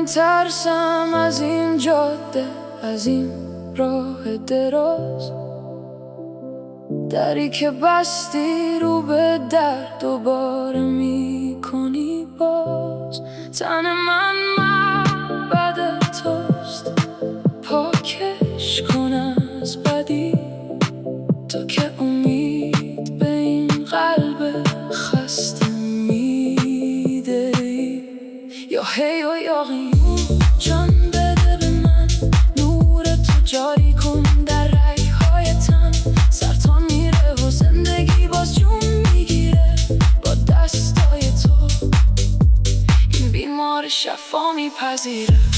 میترسم از این جاده، از این راه دراز، دری که بستی رو به در دوباره میکنی باز. تن من معبد توست، پاکش کن از بدی، تو که امید به این قلب خسته میدهی. یا هی و یا قیوم، جان بده به من، نور تو جاری کن در رگ‌های تن. سر تا میره و زندگی باز جون میگیره، با دستای تو این بیمار شفا میپذیره.